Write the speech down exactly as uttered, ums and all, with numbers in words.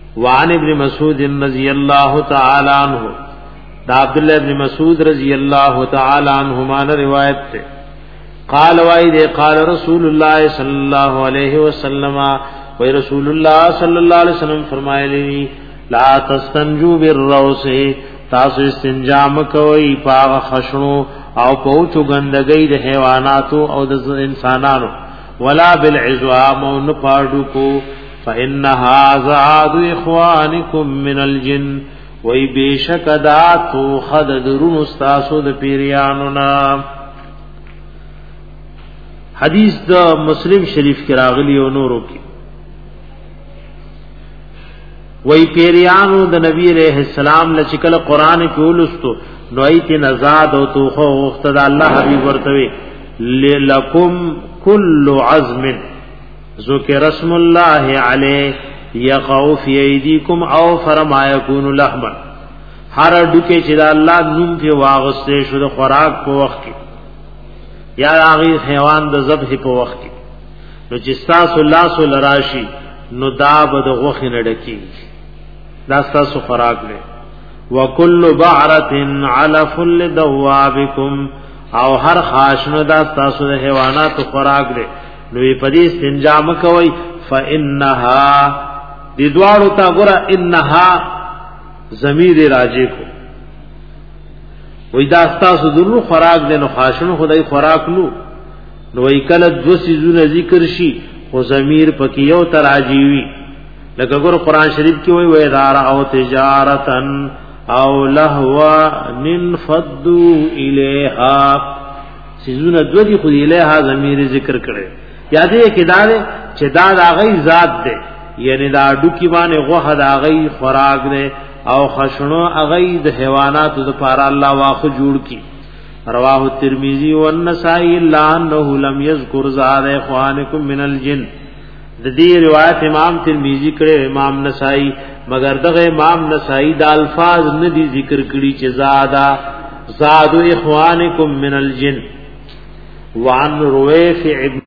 وعن ابن مسعود رضی اللہ تعالی عنہ دا عبداللہ ابن مسعود رضی اللہ تعالی عنہما نے روایت ہے قال وائد قال رسول اللہ صلی اللہ علیہ وسلم و رسول اللہ صلی اللہ علیہ وسلم فرمائے لی لا تستنجو بالروس تاسو استنجا مکوئی پاغ خشنو او پوچو گندگی د حیواناتو او د انسانانو ولا بالعزوام او نپاڑو کو فإنها زعاد اخوانکم من الجن وی بیشک داتو خد درون استاسو د پیریانو نام. حدیث د مسلم شریف کی راغلی او نورو کی وی پیریانو د نبی علیہ السلام لچکل قرآن کی اولستو نو ایت نزاد او توخو اختد اللہ حبیب ورتوی لکم کل عظم ذکر اسم اللہ علیہ یقعو فی ایدیکم او فرما یکون لحما ہر ڈکے چدا اللہ نوم پی واغستے شد خوراک پو وقت کی یا آغی حیوان د ذبح په وخت کې نو چې تاسو الله سو لراشي نو داب د غوخ نه ډکی دا تاسو خوراک دی وکل بعرة علف لدوابکم او هر خاشنو دا تاسو د حیوانات خوراک دی نو په دې استنجا مکوي فانها دې دواړو تا ګره انها ضمیر راجع کو وې دا تاسو درو خوراک دې نو خاشنو خدای خوراک نو نو وې کله دو سيزونه ذکر شي خو ضمیر پکې یو تراجیوي لکه ګور قران شریف کې وې وې دار او تجارتن او لهوا ننفدوا الیها سيزونه دو دي خو الیها ضمیر ذکر کړي یادې کې دا چې دا د غي ذات ده یعنی دا ډوکی باندې غوخه دا غي خوراک ده او خشنو اغی د حیوانات د پار الله واخ جوړ کی رواه الترمذی والنسائی الا انه لم یذکر زاد اخوانکم من الجن د دې روایت امام ترمذی کړه امام نسائی مگر دغه امام نسائی د الفاظ نه دي ذکر کړي چې زادا زاد اخوانکم من الجن وعن رويف